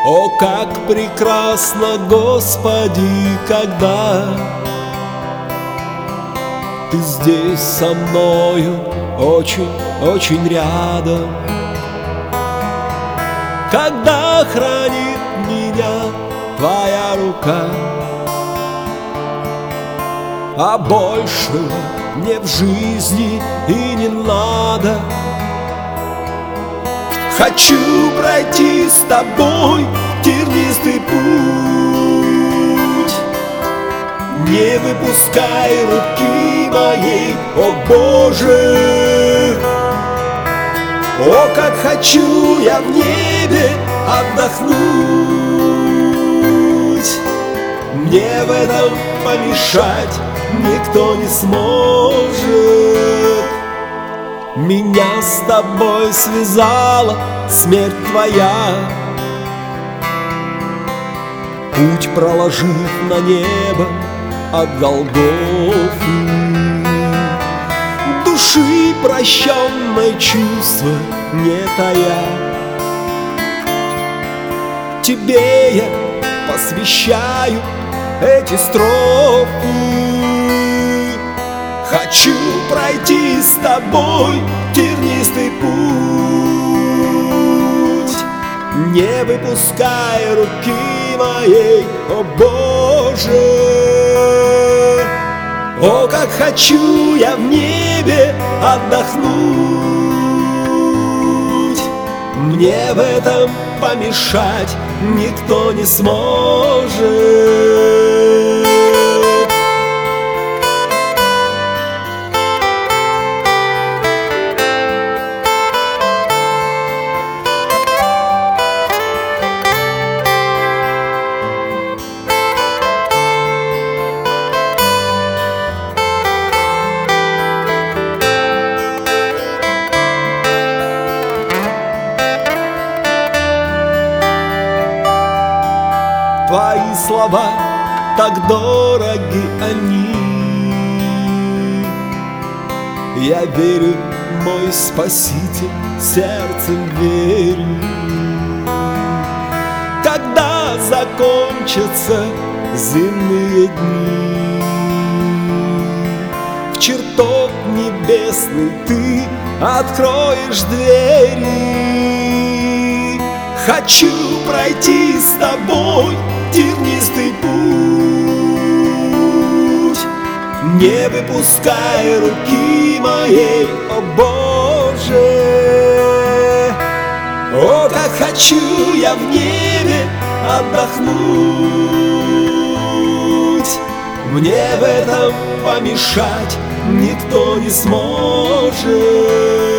О, как прекрасно, Господи, когда Ты здесь со мною, очень рядом, когда хранит меня Твоя рука, а большего мне в жизни и не надо. Хочу пройти с Тобой тернистый путь, не выпускай руки моей, о Боже. О, как хочу я в небе отдохнуть, мне в этом помешать никто не сможет. Меня с Тобой связала смерть Твоя, путь проложив на небо от Голгофы. Души прощенной чувства не тая, Тебе я посвящаю эти строфы. Хочу пройти с Тобой тернистый путь, не выпускай руки моей, о Боже. О, как хочу я в небе отдохнуть, мне в этом помешать никто не сможет. Твои слова, так дороги они. Я верю, мой Спаситель, сердцем верю. Когда закончатся земные дни, в чертог небесный Ты откроешь двери. Хочу пройти с Тобой тернистый путь, не выпускай руки моей, о Боже. О, как хочу я в небе отдохнуть, мне в этом помешать никто не сможет.